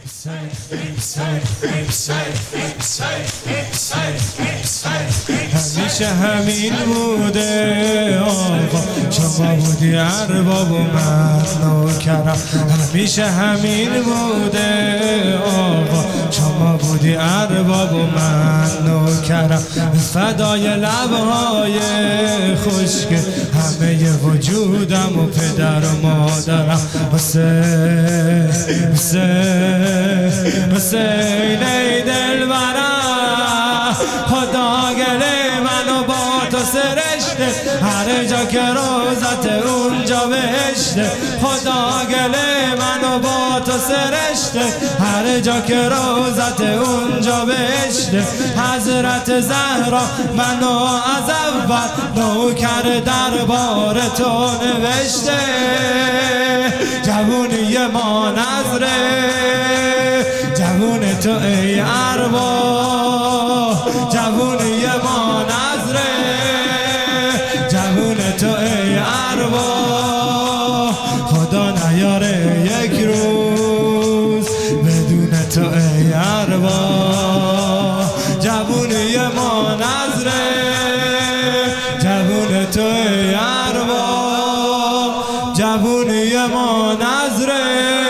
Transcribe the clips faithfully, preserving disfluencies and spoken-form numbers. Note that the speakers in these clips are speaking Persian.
همیشه همین بوده آقا، شما بودی ارباب و من نوکرم. همیشه همین بوده آقا، شما بودی ارباب و من نوکرم. فدای لبهای خشک همه وجودم و پدر و مادرم. حسین حسین حسین ای دلبرم، خدا گله منو با تو سرشته، هر جا که روزت اونجا بهشته. خدا گله منو با تو سرشته، هر جا که روزت اونجا بهشته. حضرت زهرا منو از اول نوکر دربار تو نوشته. جوونی ما نظره، جوون تو ای ارباب، جوونی ما نظره، جوون تو ای ارباب. خدا نیاره یک روز بدون تو ای ارباب. جوونی ما نظره، جوون تو ای ارباب، جوونی ما نظره،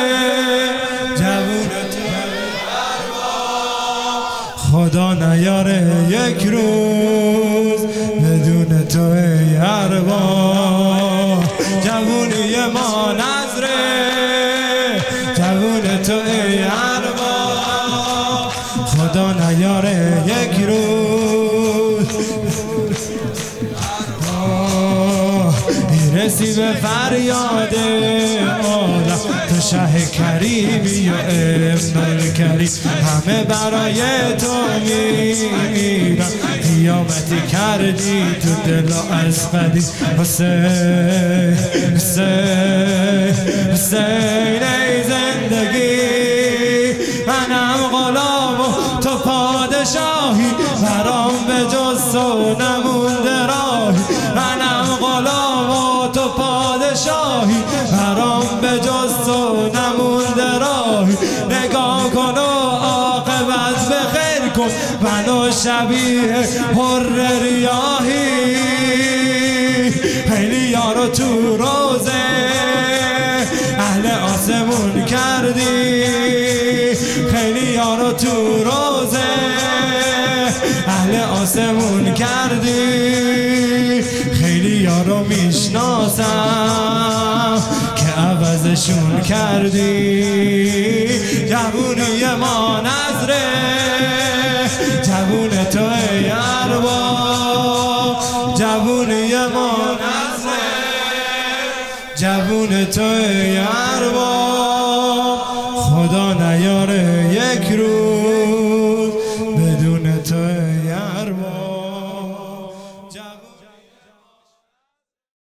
جوون تو ای ارباب. خدا نیاره یک روز بدون تو ای ارباب. جوونی ما نظره، جوون تو ای ارباب. خدا نیاره یک روز میرسی به فریاد عالم، تو شه کریمی و ابن الکریم. همه برای تو میمیرن، قیامتی کردی تو دل از قدیم. حسین حسین حسین ای زندگی، منم غلام و تو پادشاهی، برام به جز تو نمونده راهی. منم غلام و تو پادشاهی، برام به جز تو نمونده راهی. نگاه کن و عاقبت به خیر کن، منو شبیه حر ریاحی. خیلی یارو تو روزه اهل آسمون کردی، خیلی یارو تو روزه اهل آسمون کردی. خیلی یارو میشناسم که عوضشون کردی. جوونی ما نظره، جوون تو ای ارباب. جوونی ما نظره، جوون تو ای ارباب. خدا نیاره